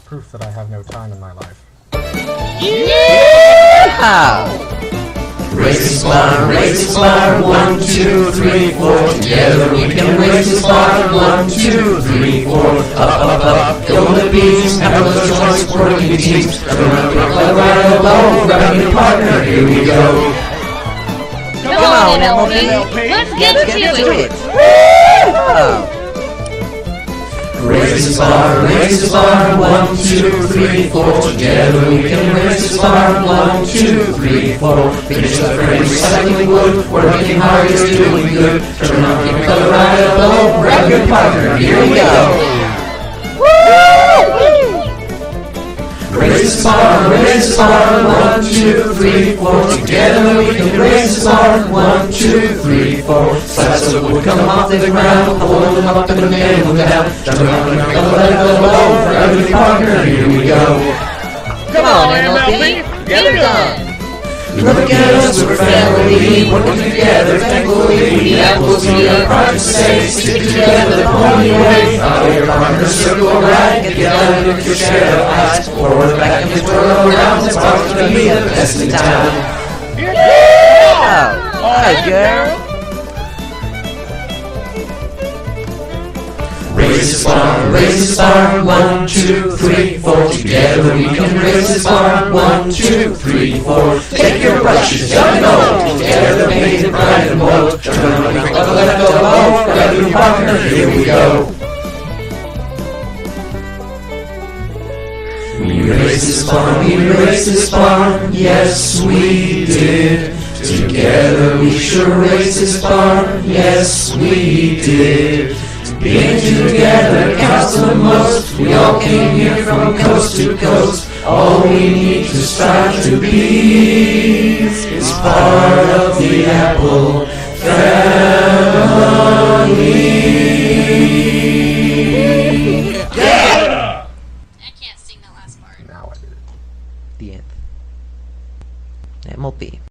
proof that I have no time in my life. Yeah! Raise this bar, 1, 2, 3, 4. Together we can raise this bar, 1, 2, 3, 4. Up, go the beats, have those joints, working teams. Right along, grab your partner, here we go. Come on, MLP, let's get to it! Raise this bar, 1, 2, 3, 4. Together we can raise this bar, 1, 2, 3, 4. Finish the frame, recycling wood, working hard is doing good. Turn on your color right along, grab your partner, here we go. Raise this bar, 1, 2, 3, 4. Together we can raise this bar, 1, 2, 3, 4. Slices of wood come off the ground, hold them up and the nail them down. Turn on your color right along, grab your partner, here we go. Come on, MLP, get it done! Look at us, we're family, working together, thankfully. We apples, we are proud to say, stick together, the pony way. Follow your partner, circle right, get out of your share of eyes. Forward, back, and twirl around, it's about to be the best in town. Yeah! Hi, girl! Raise this bar, 1, 2, 3, 4. Together we can raise this bar, 1, 2, 3, 4. Take your brushes, young and old, together paint it bright and bold. Turn on your color, let go low, grab your partner, here we go. We raise this bar, yes we did. Together we sure raise this bar, yes we did. Being together counts the most. We all came here from coast to coast. All we need to strive to be is part of the Apple family. Yeah! I can't sing that last part. Now I did it. The end. MLP.